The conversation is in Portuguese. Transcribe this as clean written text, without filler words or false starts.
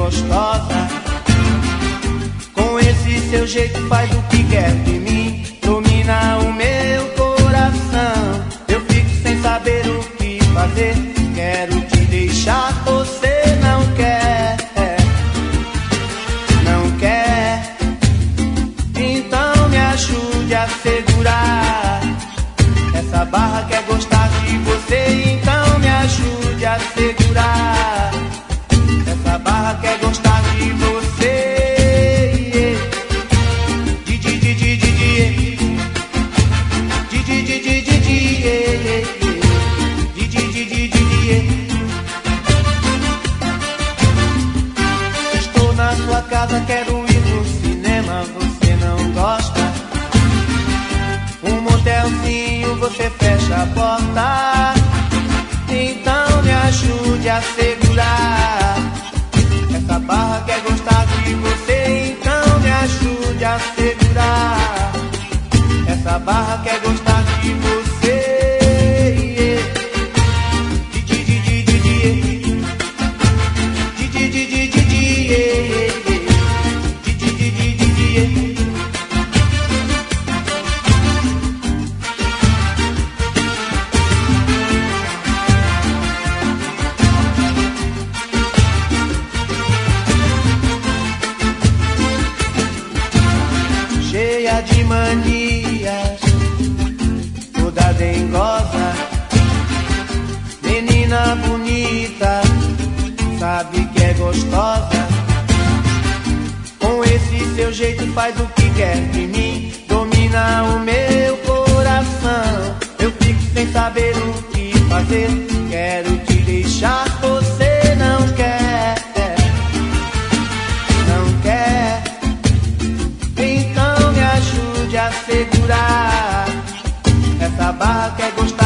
gostosa. Com esse seu jeito faz o que quer de mim, domina o meu coração. Eu fico sem saber o que fazer, quero te deixar, você não quer, não quer. Então me ajude a segurar essa barra, quer gostar de você. Então me ajude a segurar essa barra, quer gostar de você. Estou na sua casa, quero ir no cinema, você não gosta. Um motelzinho, você fecha a porta. Então me ajude a segurar essa barra, quer gostar de você. Então me ajude a segurar essa barra, quer gostar de você. Cheia de manias, toda dengosa, menina bonita, sabe que é gostosa. Com esse seu jeito faz o que quer de mim, domina o meu coração. Eu fico sem saber o que fazer, quero te deixar, você não quer, não quer. Então me ajude a segurar essa barra, quer gostar